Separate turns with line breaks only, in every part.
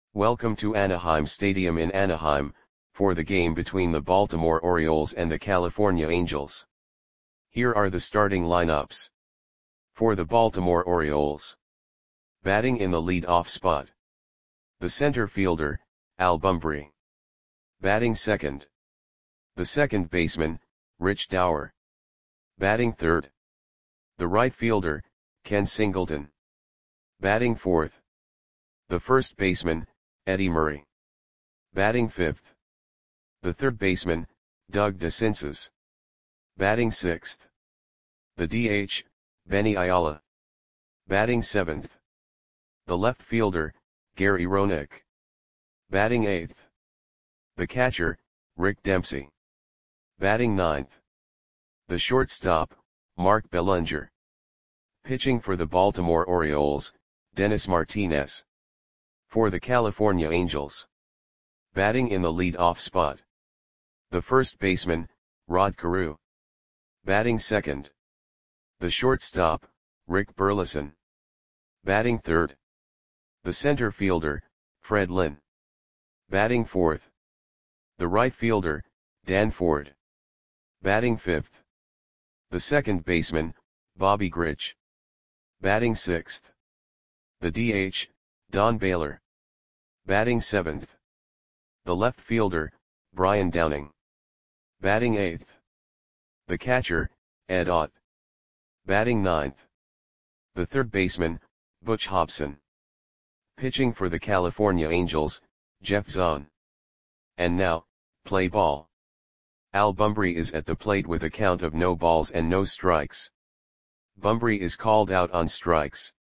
Welcome to Anaheim Stadium in Anaheim, for the game between the Baltimore Orioles and the California Angels. Here are the starting lineups. For the Baltimore Orioles. Batting in the lead-off spot. The center fielder, Al Bumbry. Batting second. The second baseman, Rich Dauer. Batting third. The right fielder, Ken Singleton. Batting fourth. The first baseman, Eddie Murray. Batting fifth. The third baseman, Doug DeCinces. Batting sixth. The DH, Benny Ayala. Batting seventh. The left fielder, Gary Roenick. Batting eighth. The catcher, Rick Dempsey. Batting ninth. The shortstop, Mark Belanger. Pitching for the Baltimore Orioles, Dennis Martinez. For the California Angels. Batting in the lead-off spot. The first baseman, Rod Carew. Batting second. The shortstop, Rick Burleson. Batting third. The center fielder, Fred Lynn. Batting fourth. The right fielder, Dan Ford. Batting fifth. The second baseman, Bobby Grich. Batting sixth. The DH, Don Baylor. Batting seventh. The left fielder, Brian Downing. Batting eighth. The catcher, Ed Ott. Batting ninth. The third baseman, Butch Hobson. Pitching for the California Angels, Jeff Zahn. And now, play ball. Al Bumbry is at the plate with a count of no balls and no strikes. Bumbry is called out on strikes.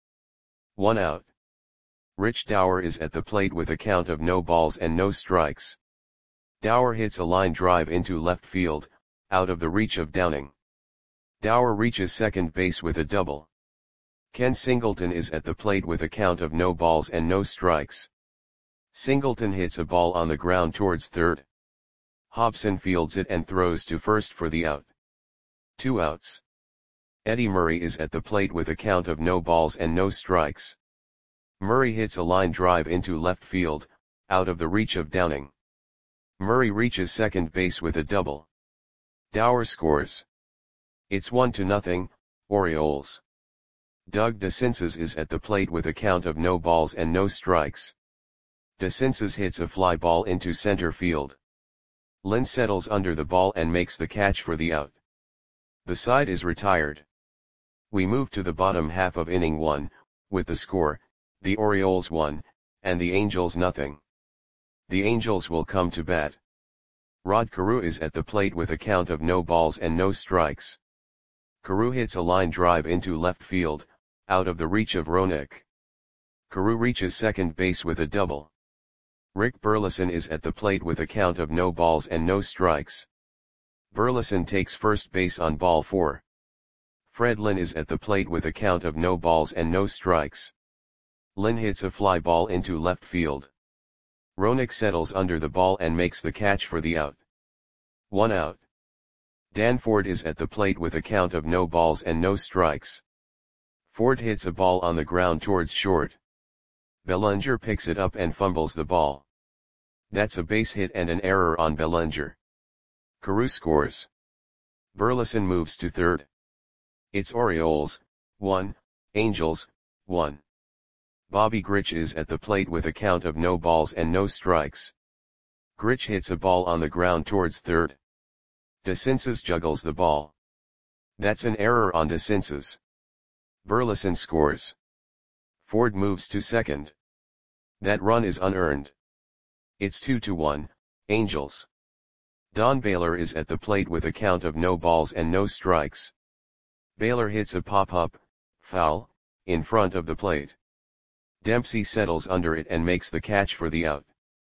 1 out. Rich Dauer is at the plate with a count of no balls and no strikes. Dauer hits a line drive into left field, out of the reach of Downing. Dauer reaches second base with a double. Ken Singleton is at the plate with a count of no balls and no strikes. Singleton hits a ball on the ground towards third. Hobson fields it and throws to first for the out. 2 outs. Eddie Murray is at the plate with a count of no balls and no strikes. Murray hits a line drive into left field, out of the reach of Downing. Murray reaches second base with a double. Dauer scores. It's 1-0, Orioles. Doug DeCinces is at the plate with a count of no balls and no strikes. DeCinces hits a fly ball into center field. Lynn settles under the ball and makes the catch for the out. The side is retired. We move to the bottom half of inning 1, with the score, the Orioles 1, and the Angels 0. The Angels will come to bat. Rod Carew is at the plate with a count of no balls and no strikes. Carew hits a line drive into left field, out of the reach of Roenick. Carew reaches second base with a double. Rick Burleson is at the plate with a count of no balls and no strikes. Burleson takes first base on ball 4. Fred Lynn is at the plate with a count of no balls and no strikes. Lynn hits a fly ball into left field. Roenick settles under the ball and makes the catch for the out. 1 out. Dan Ford is at the plate with a count of no balls and no strikes. Ford hits a ball on the ground towards short. Belanger picks it up and fumbles the ball. That's a base hit and an error on Belanger. Carew scores. Burleson moves to third. It's Orioles 1, Angels 1. Bobby Grich is at the plate with a count of no balls and no strikes. Grich hits a ball on the ground towards third. DeCinces juggles the ball. That's an error on DeCinces. Burleson scores. Ford moves to second. That run is unearned. It's 2-1, Angels. Don Baylor is at the plate with a count of no balls and no strikes. Baylor hits a pop-up, foul, in front of the plate. Dempsey settles under it and makes the catch for the out.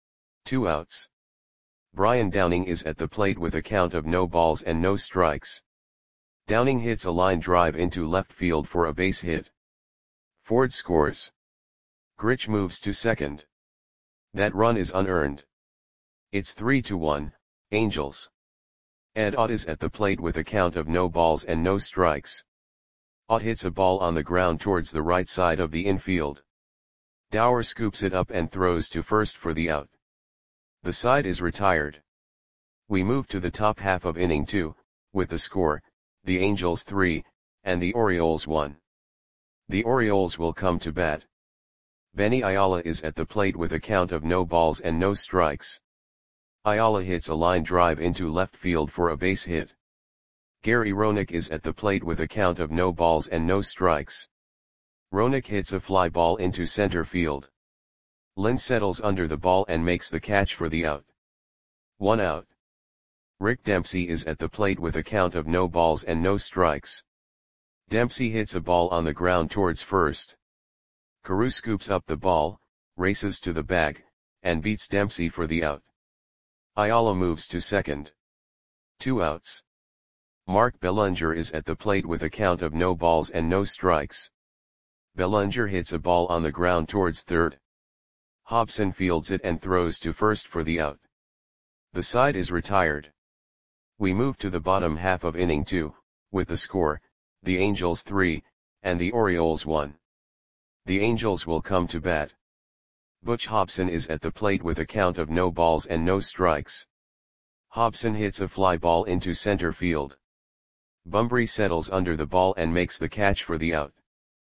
2 outs. Brian Downing is at the plate with a count of no balls and no strikes. Downing hits a line drive into left field for a base hit. Ford scores. Grich moves to second. That run is unearned. It's 3-1, Angels. Ed Ott is at the plate with a count of no balls and no strikes. Ott hits a ball on the ground towards the right side of the infield. Dower scoops it up and throws to first for the out. The side is retired. We move to the top half of inning 2, with the score, the Angels 3, and the Orioles 1. The Orioles will come to bat. Benny Ayala is at the plate with a count of no balls and no strikes. Ayala hits a line drive into left field for a base hit. Gary Roenick is at the plate with a count of no balls and no strikes. Roenick hits a fly ball into center field. Lynn settles under the ball and makes the catch for the out. 1 out. Rick Dempsey is at the plate with a count of no balls and no strikes. Dempsey hits a ball on the ground towards first. Carew scoops up the ball, races to the bag, and beats Dempsey for the out. Ayala moves to second. 2 outs. Mark Bellinger is at the plate with a count of no balls and no strikes. Bellinger hits a ball on the ground towards third. Hobson fields it and throws to first for the out. The side is retired. We move to the bottom half of inning 2, with the score, the Angels 3, and the Orioles 1. The Angels will come to bat. Butch Hobson is at the plate with a count of no balls and no strikes. Hobson hits a fly ball into center field. Bunbury settles under the ball and makes the catch for the out.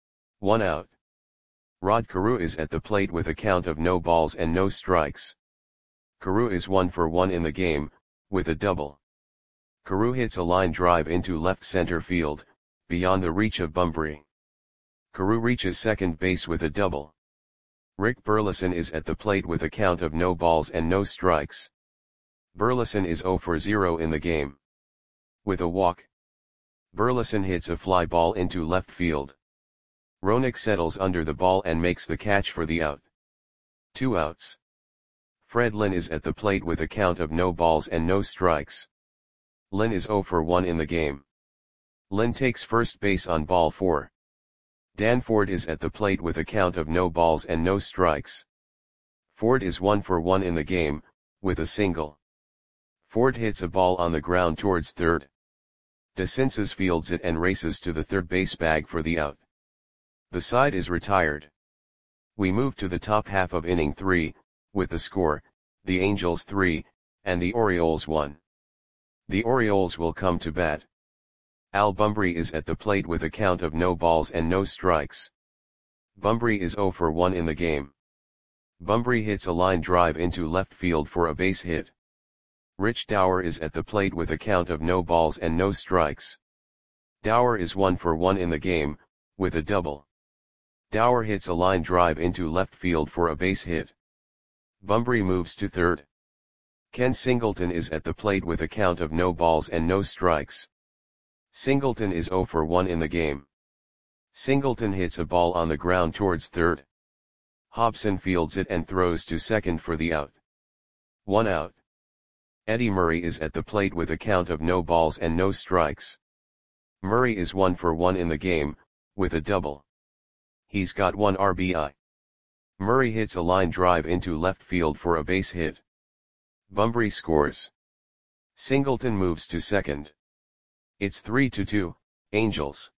1 out. Rod Carew is at the plate with a count of no balls and no strikes. Carew is 1 for 1 in the game, with a double. Carew hits a line drive into left center field, beyond the reach of Bunbury. Carew reaches second base with a double. Rick Burleson is at the plate with a count of no balls and no strikes. Burleson is 0 for 0 in the game. With a walk. Burleson hits a fly ball into left field. Roenick settles under the ball and makes the catch for the out. 2 outs. Fred Lynn is at the plate with a count of no balls and no strikes. Lynn is 0 for 1 in the game. Lynn takes first base on ball 4. Dan Ford is at the plate with a count of no balls and no strikes. Ford is 1 for 1 in the game, with a single. Ford hits a ball on the ground towards third. DeCinces fields it and races to the third base bag for the out. The side is retired. We move to the top half of inning 3, with the score, the Angels 3, and the Orioles 1. The Orioles will come to bat. Al Bunbury is at the plate with a count of no balls and no strikes. Bunbury is 0 for 1 in the game. Bunbury hits a line drive into left field for a base hit. Rich Dower is at the plate with a count of no balls and no strikes. Dower is 1 for 1 in the game, with a double. Dower hits a line drive into left field for a base hit. Bunbury moves to third. Ken Singleton is at the plate with a count of no balls and no strikes. Singleton is 0 for 1 in the game. Singleton hits a ball on the ground towards third. Hobson fields it and throws to second for the out. 1 out. Eddie Murray is at the plate with a count of no balls and no strikes. Murray is 1 for 1 in the game, with a double. He's got 1 RBI. Murray hits a line drive into left field for a base hit. Bunbury scores. Singleton moves to second. It's 3-2, Angels.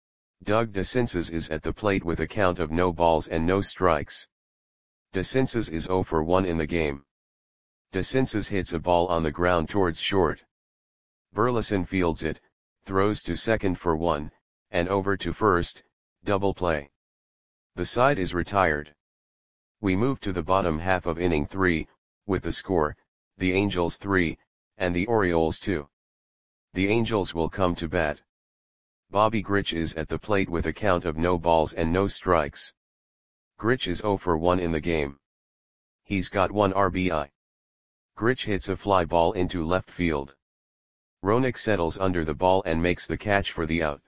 Doug DeCinces is at the plate with a count of no balls and no strikes. DeCinces is 0 for 1 in the game. DeCinces hits a ball on the ground towards short. Burleson fields it, throws to second for 1, and over to first, double play. The side is retired. We move to the bottom half of inning 3, with the score, the Angels 3, and the Orioles 2. The Angels will come to bat. Bobby Grich is at the plate with a count of no balls and no strikes. Grich is 0 for 1 in the game. He's got 1 RBI. Grich hits a fly ball into left field. Roenick settles under the ball and makes the catch for the out.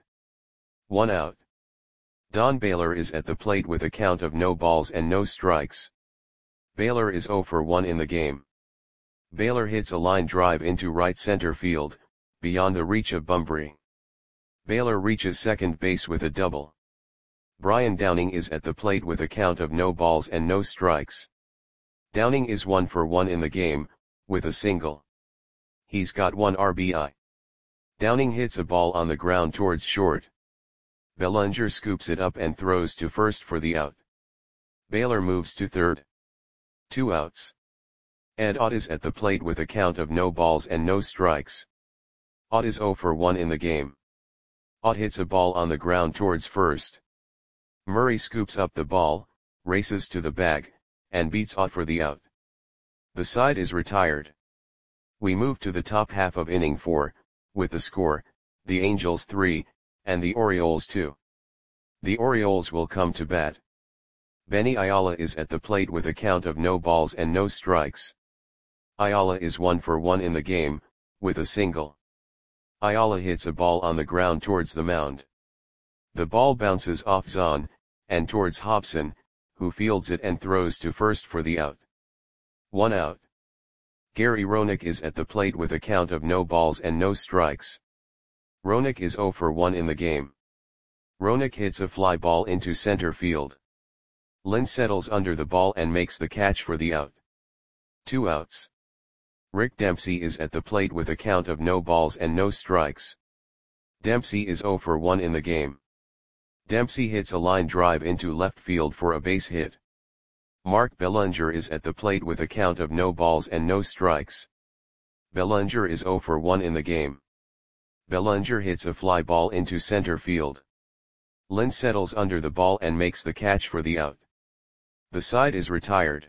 1 out. Don Baylor is at the plate with a count of no balls and no strikes. Baylor is 0 for 1 in the game. Baylor hits a line drive into right center field, beyond the reach of Bunbury. Baylor reaches second base with a double. Brian Downing is at the plate with a count of no balls and no strikes. Downing is 1 for 1 in the game, with a single. He's got 1 RBI. Downing hits a ball on the ground towards short. Bellinger scoops it up and throws to first for the out. Baylor moves to third. 2 outs. Ed Ott is at the plate with a count of no balls and no strikes. Ott is 0 for 1 in the game. Ott hits a ball on the ground towards first. Murray scoops up the ball, races to the bag, and beats Ott for the out. The side is retired. We move to the top half of inning 4, with the score, the Angels 3, and the Orioles 2. The Orioles will come to bat. Benny Ayala is at the plate with a count of no balls and no strikes. Ayala is 1 for 1 in the game, with a single. Ayala hits a ball on the ground towards the mound. The ball bounces off Zahn, and towards Hobson, who fields it and throws to first for the out. 1 out. Gary Roenick is at the plate with a count of no balls and no strikes. Roenick is 0 for 1 in the game. Roenick hits a fly ball into center field. Lynn settles under the ball and makes the catch for the out. 2 outs. Rick Dempsey is at the plate with a count of no balls and no strikes. Dempsey is 0 for 1 in the game. Dempsey hits a line drive into left field for a base hit. Mark Bellinger is at the plate with a count of no balls and no strikes. Bellinger is 0 for 1 in the game. Bellinger hits a fly ball into center field. Lynn settles under the ball and makes the catch for the out. The side is retired.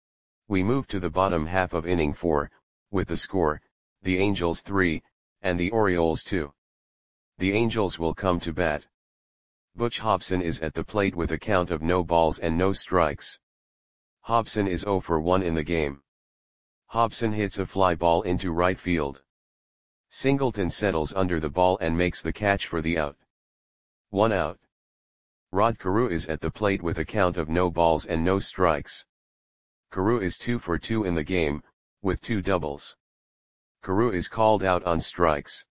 We move to the bottom half of inning 4, with the score, the Angels 3, and the Orioles 2. The Angels will come to bat. Butch Hobson is at the plate with a count of no balls and no strikes. Hobson is 0 for 1 in the game. Hobson hits a fly ball into right field. Singleton settles under the ball and makes the catch for the out. 1 out. Rod Carew is at the plate with a count of no balls and no strikes. Carew is 2 for 2 in the game, with 2 doubles. Carew is called out on strikes.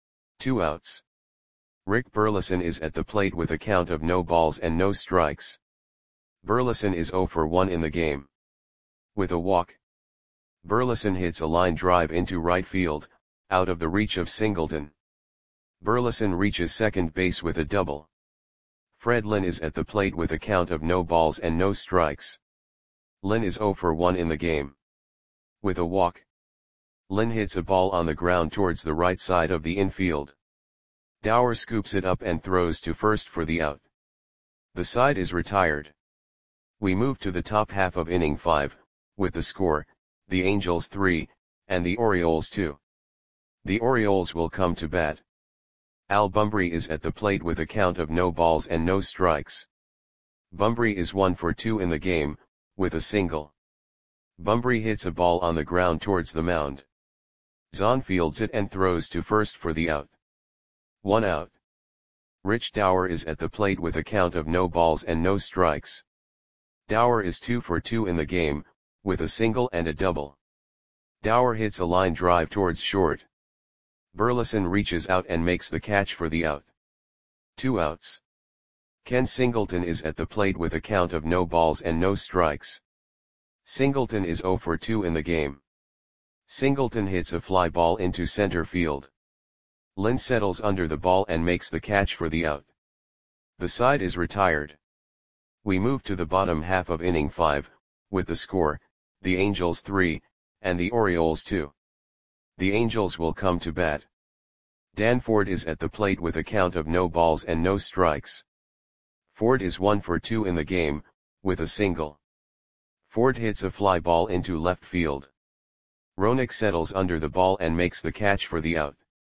2 outs. Rick Burleson is at the plate with a count of no balls and no strikes. Burleson is 0 for 1 in the game. With a walk. Burleson hits a line drive into right field, out of the reach of Singleton. Burleson reaches second base with a double. Fred Lynn is at the plate with a count of no balls and no strikes. Lynn is 0 for 1 in the game. With a walk. Lynn hits a ball on the ground towards the right side of the infield. Dower scoops it up and throws to first for the out. The side is retired. We move to the top half of inning 5, with the score, the Angels 3, and the Orioles 2. The Orioles will come to bat. Al Bumbry is at the plate with a count of no balls and no strikes. Bumbry is 1 for 2 in the game, with a single. Bumbry hits a ball on the ground towards the mound. Zahn fields it and throws to first for the out. 1 out. Rich Dower is at the plate with a count of no balls and no strikes. Dower is 2 for 2 in the game, with a single and a double. Dower hits a line drive towards short. Burleson reaches out and makes the catch for the out. 2 outs. Ken Singleton is at the plate with a count of no balls and no strikes. Singleton is 0 for 2 in the game. Singleton hits a fly ball into center field. Lynn settles under the ball and makes the catch for the out. The side is retired. We move to the bottom half of inning 5, with the score, the Angels 3, and the Orioles 2. The Angels will come to bat. Dan Ford is at the plate with a count of no balls and no strikes. Ford is 1 for 2 in the game, with a single. Ford hits a fly ball into left field. Roenick settles under the ball and makes the catch for the out.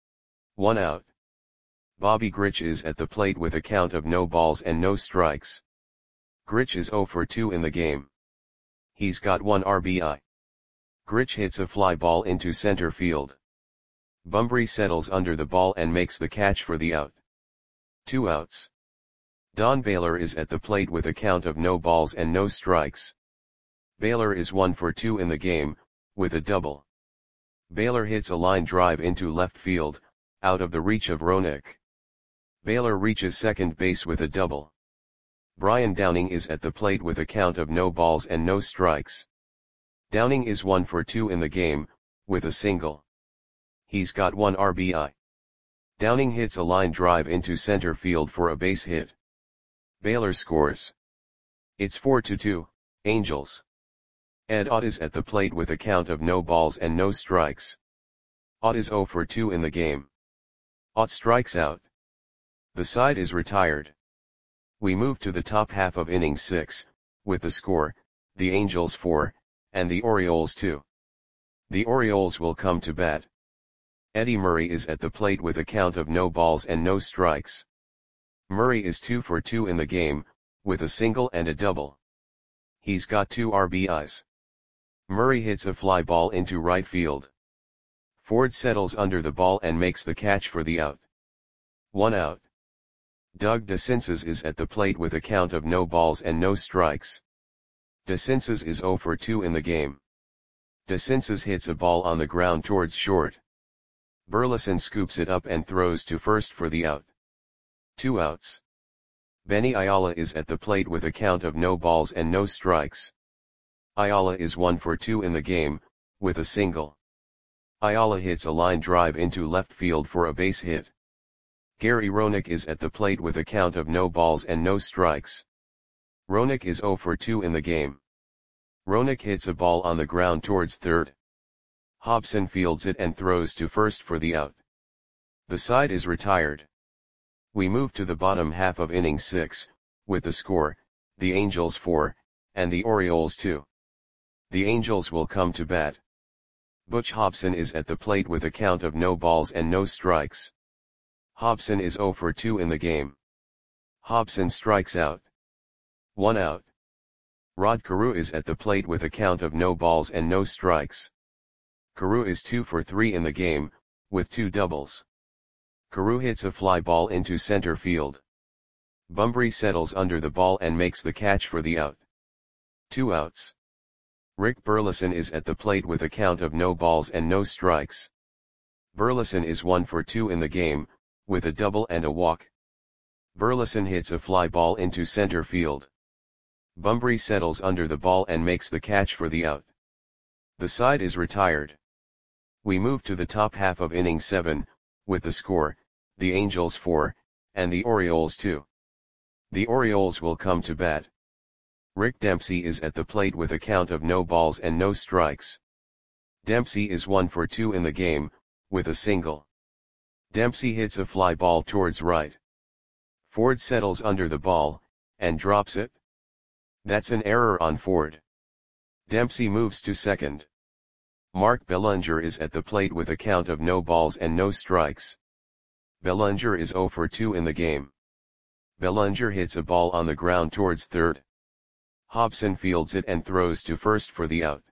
1 out. Bobby Grich is at the plate with a count of no balls and no strikes. Grich is 0 for 2 in the game. He's got 1 RBI. Grich hits a fly ball into center field. Bumbry settles under the ball and makes the catch for the out. 2 outs. Don Baylor is at the plate with a count of no balls and no strikes. Baylor is 1 for 2 in the game, with a double. Baylor hits a line drive into left field, out of the reach of Roenick. Baylor reaches second base with a double. Brian Downing is at the plate with a count of no balls and no strikes. Downing is 1 for 2 in the game, with a single. He's got 1 RBI. Downing hits a line drive into center field for a base hit. Baylor scores. It's 4-2, Angels. Ed Ott is at the plate with a count of no balls and no strikes. Ott is 0 for 2 in the game. Ott strikes out. The side is retired. We move to the top half of inning 6, with the score, the Angels 4, and the Orioles 2. The Orioles will come to bat. Eddie Murray is at the plate with a count of no balls and no strikes. Murray is 2 for 2 in the game, with a single and a double. He's got 2 RBIs. Murray hits a fly ball into right field. Ford settles under the ball and makes the catch for the out. 1 out. Doug DeCinces is at the plate with a count of no balls and no strikes. DeCinces is 0 for 2 in the game. DeCinces hits a ball on the ground towards short. Burleson scoops it up and throws to first for the out. 2 outs. Benny Ayala is at the plate with a count of no balls and no strikes. Ayala is 1 for 2 in the game, with a single. Ayala hits a line drive into left field for a base hit. Gary Roenick is at the plate with a count of no balls and no strikes. Roenick is 0 for 2 in the game. Roenick hits a ball on the ground towards third. Hobson fields it and throws to first for the out. The side is retired. We move to the bottom half of inning 6, with the score, the Angels 4, and the Orioles 2. The Angels will come to bat. Butch Hobson is at the plate with a count of no balls and no strikes. Hobson is 0 for 2 in the game. Hobson strikes out. 1 out. Rod Carew is at the plate with a count of no balls and no strikes. Carew is 2 for 3 in the game, with 2 doubles. Carew hits a fly ball into center field. Bunbury settles under the ball and makes the catch for the out. 2 outs. Rick Burleson is at the plate with a count of no balls and no strikes. Burleson is 1 for 2 in the game, with a double and a walk. Burleson hits a fly ball into center field. Bunbury settles under the ball and makes the catch for the out. The side is retired. We move to the top half of inning 7, with the score, the Angels 4, and the Orioles 2. The Orioles will come to bat. Rick Dempsey is at the plate with a count of no balls and no strikes. Dempsey is 1 for 2 in the game, with a single. Dempsey hits a fly ball towards right. Ford settles under the ball, and drops it. That's an error on Ford. Dempsey moves to second. Mark Bellinger is at the plate with a count of no balls and no strikes. Bellinger is 0 for 2 in the game. Bellinger hits a ball on the ground towards third. Hobson fields it and throws to first for the out.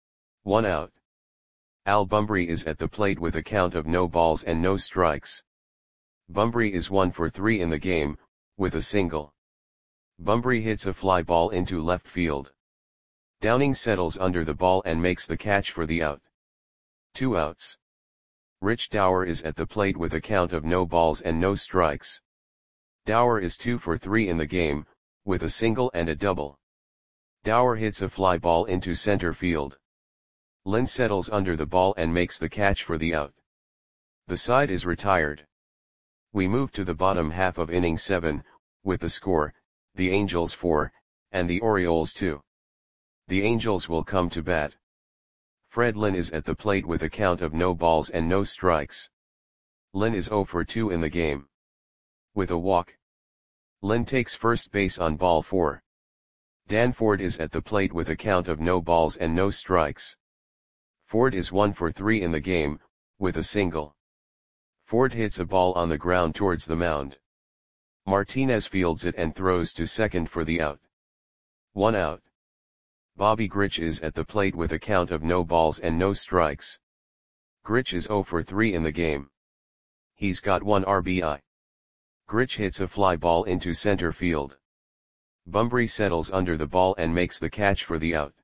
1 out. Al Bunbury is at the plate with a count of no balls and no strikes. Bunbury is 1 for 3 in the game, with a single. Bunbury hits a fly ball into left field. Downing settles under the ball and makes the catch for the out. 2 outs. Rich Dower is at the plate with a count of no balls and no strikes. Dower is 2 for 3 in the game, with a single and a double. Dower hits a fly ball into center field. Lynn settles under the ball and makes the catch for the out. The side is retired. We move to the bottom half of inning 7, with the score, the Angels 4, and the Orioles 2. The Angels will come to bat. Fred Lynn is at the plate with a count of no balls and no strikes. Lynn is 0 for 2 in the game. With a walk. Lynn takes first base on ball 4. Dan Ford is at the plate with a count of no balls and no strikes. Ford is 1 for 3 in the game, with a single. Ford hits a ball on the ground towards the mound. Martinez fields it and throws to second for the out. 1 out. Bobby Grich is at the plate with a count of no balls and no strikes. Grich is 0 for 3 in the game. He's got 1 RBI. Grich hits a fly ball into center field. Bunbury settles under the ball and makes the catch for the out.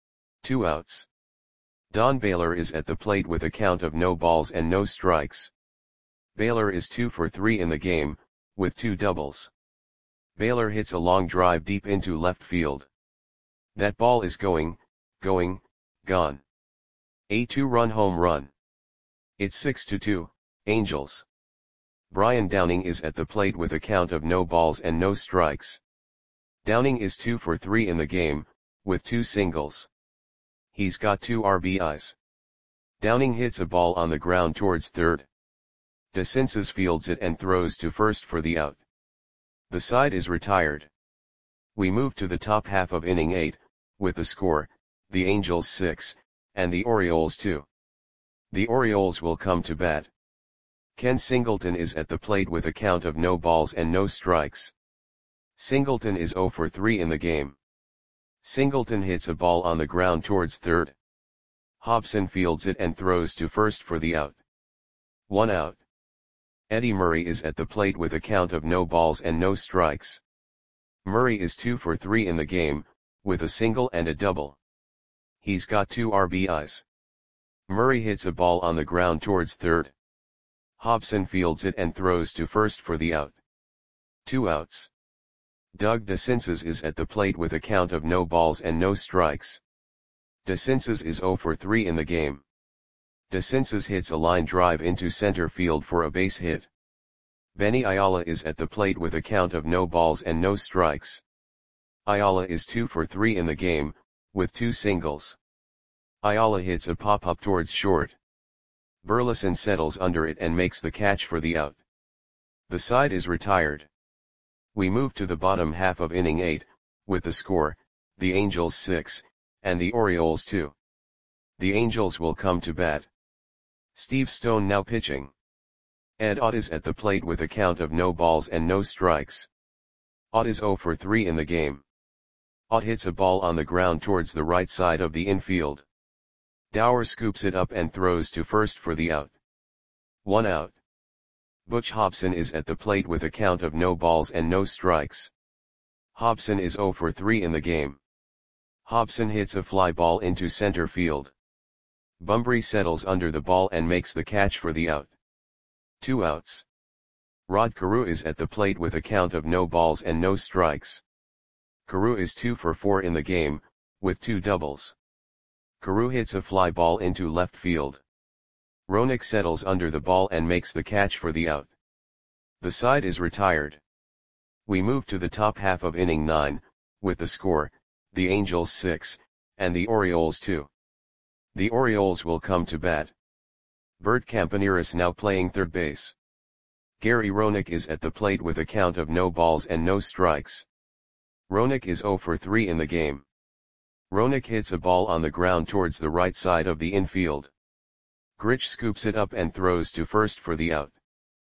2 outs. Don Baylor is at the plate with a count of no balls and no strikes. Baylor is 2 for 3 in the game, with 2 doubles. Baylor hits a long drive deep into left field. That ball is gone. A 2-run home run. It's 6-2, Angels. Brian Downing is at the plate with a count of no balls and no strikes. Downing is 2 for 3 in the game, with 2 singles. He's got 2 RBIs. Downing hits a ball on the ground towards third. DeCinces fields it and throws to first for the out. The side is retired. We move to the top half of inning 8, with the score, the Angels 6, and the Orioles 2. The Orioles will come to bat. Ken Singleton is at the plate with a count of no balls and no strikes. Singleton is 0 for 3 in the game. Singleton hits a ball on the ground towards third. Hobson fields it and throws to first for the out. 1 out. Eddie Murray is at the plate with a count of no balls and no strikes. Murray is 2 for 3 in the game, with a single and a double. He's got 2 RBIs. Murray hits a ball on the ground towards third. Hobson fields it and throws to first for the out. 2 outs. Doug DeCinces is at the plate with a count of no balls and no strikes. DeCinces is 0 for 3 in the game. DeCinces hits a line drive into center field for a base hit. Benny Ayala is at the plate with a count of no balls and no strikes. Ayala is 2 for 3 in the game, with 2 singles. Ayala hits a pop-up towards short. Burleson settles under it and makes the catch for the out. The side is retired. We move to the bottom half of inning 8, with the score, the Angels 6, and the Orioles 2. The Angels will come to bat. Steve Stone now pitching. Ed Ott is at the plate with a count of no balls and no strikes. Ott is 0 for 3 in the game. Ott hits a ball on the ground towards the right side of the infield. Dower scoops it up and throws to first for the out. 1 out. Butch Hobson is at the plate with a count of no balls and no strikes. Hobson is 0 for 3 in the game. Hobson hits a fly ball into center field. Bumbry settles under the ball and makes the catch for the out. 2 outs. Rod Carew is at the plate with a count of no balls and no strikes. Carew is 2 for 4 in the game, with 2 doubles. Carew hits a fly ball into left field. Roenick settles under the ball and makes the catch for the out. The side is retired. We move to the top half of inning 9, with the score, the Angels 6, and the Orioles 2. The Orioles will come to bat. Bert Campaneris now playing third base. Gary Roenick is at the plate with a count of no balls and no strikes. Roenick is 0 for 3 in the game. Roenick hits a ball on the ground towards the right side of the infield. Grich scoops it up and throws to first for the out.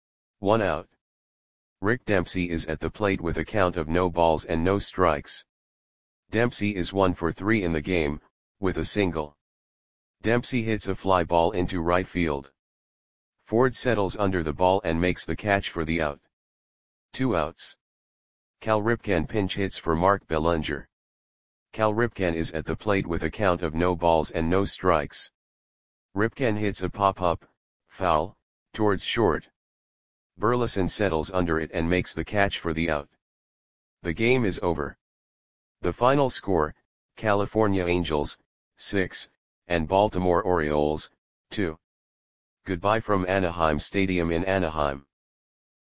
1 out. Rick Dempsey is at the plate with a count of no balls and no strikes. Dempsey is 1 for 3 in the game, with a single. Dempsey hits a fly ball into right field. Ford settles under the ball and makes the catch for the out. 2 outs. Cal Ripken pinch hits for Mark Bellinger. Cal Ripken is at the plate with a count of no balls and no strikes. Ripken hits a pop-up, foul, towards short. Burleson settles under it and makes the catch for the out. The game is over. The final score, California Angels, 6, and Baltimore Orioles, 2. Goodbye from Anaheim Stadium in Anaheim.